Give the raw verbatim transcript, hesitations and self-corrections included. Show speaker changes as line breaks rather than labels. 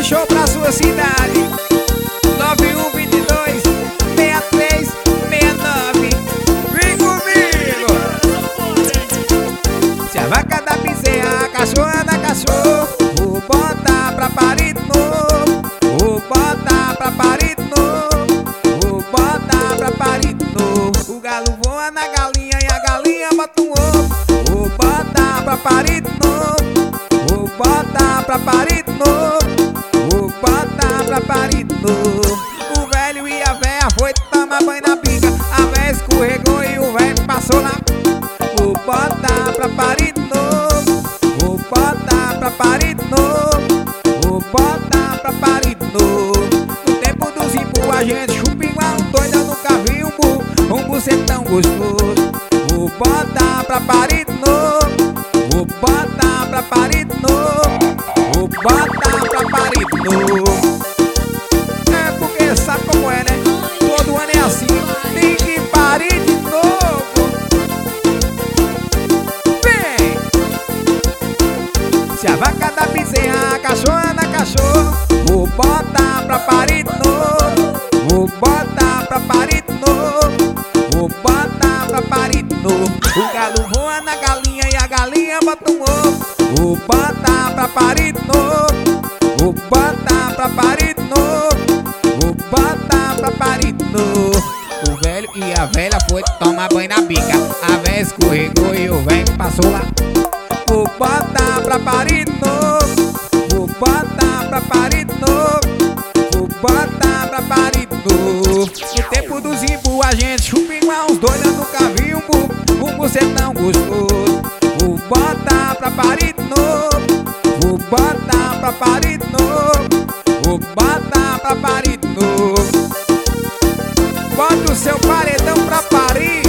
show pra sua cidade. Nove um dois dois, seis três seis nove. Vem comigo. Se a vaca da bezerra, a cachorra da cachorro, vou botar pra parir de novo. Vou botar pra parir de novo. Vou botar pra parir de novo. O galo voa na galinha e a galinha bota um ovo. Vou botar pra parir de novo. Vou botar pra parir de novo. Vou botar pra parir de novo. O velho e a véia foi tomar banho na pica. A véia escorregou e o velho passou lá. Vou botar pra parir de novo. Vou botar pra parir de novo. Vou botar pra parir de novo. No tempo do zimbu a gente chupa igual um doido. Eu nunca vi um burro, um bucetão gostoso. Vou botar pra parir de novo. Vou botar pra parir de novo. Vou botar pra parir de novo. É porque sabe como é, né? Todo ano é assim, tem que parir de novo. Vem! Se a vaca da bezerra, a cachorra da cachorro, vou botar pra parir de novo. Vou botar pra parir de novo. Vou botar pra parir de novo. O galo voa na galinha e a galinha bota um ovo. Vou botar pra parir de novo. Vou botar pra parir de novo. Vou botar pra parir de novo. O velho e a velha foi tomar banho na bica. A velha escorregou e o velho passou lá. Vou botar pra parir de novo. Vou botar pra parir de novo. Vou botar pra parir de novo. No tempo do zimbu a gente chupa igual uns doidos. Eu nunca vi um burro, um bucetão gostoso. Vou botar pra parir de novo. Vou botar pra parir de novo. Vou botar pra parir de novo. Bota o seu paredão pra parir.